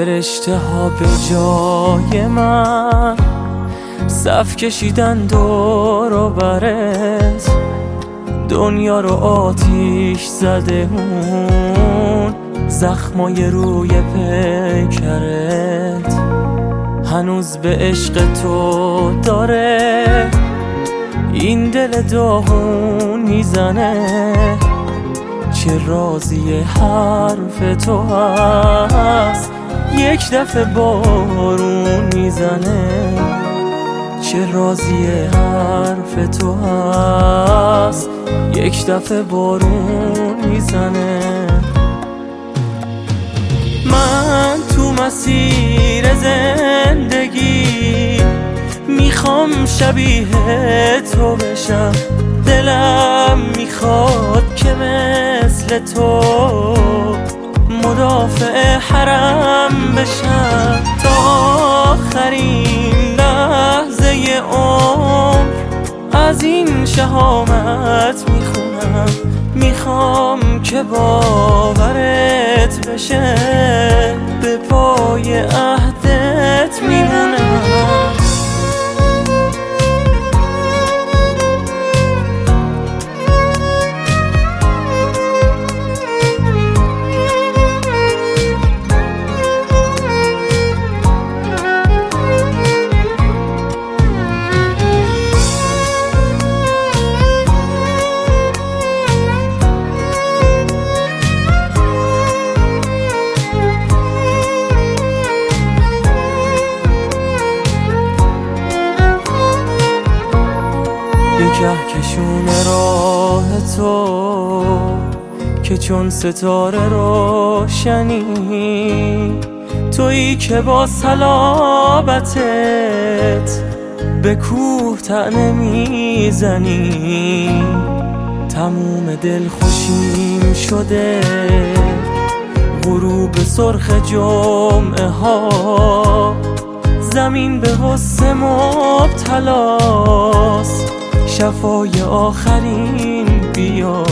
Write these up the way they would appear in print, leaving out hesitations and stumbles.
فرشته ها به جای من صف کشیدن دور و برت، دنیا رو آتیش زده اون زخمای روی پیکرت. هنوز به عشق تو داره این دل داغون میزنه، چه راضی حرف تو هست یک دفعه بارون میزنه، چه راضی حرف تو هست یک دفعه بارون میزنه. من تو مسیر زندگی میخوام شبیه تو بشم، دلم میخواد که مثل تو مدافع حرم بشم. تا آخرین لحظه عمر از این شهامت میخونم، میخوام که باورت بشه به پای عهدت میمونم. کهکشون راه تو که چون ستاره روشنی، تویی که با صلابتت به کوه طعنه میزنی. تموم دل خوشیم شده غروب سرخ جمعه ها، زمین به غصه مبتلاست شفای آخرین بیا.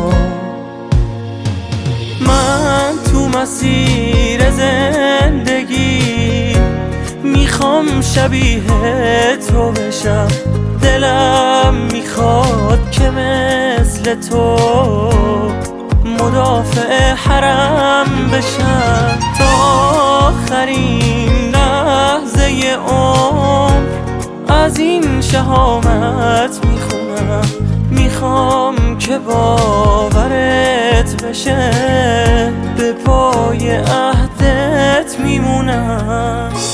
من تو مسیر زندگی میخوام شبیه تو بشم، دلم میخواد که مثل تو مدافع حرم بشم. تا آخرین لحظه عمر از این شهامت میخونم، میخوام که باورت بشه به پای عهدت میمونم.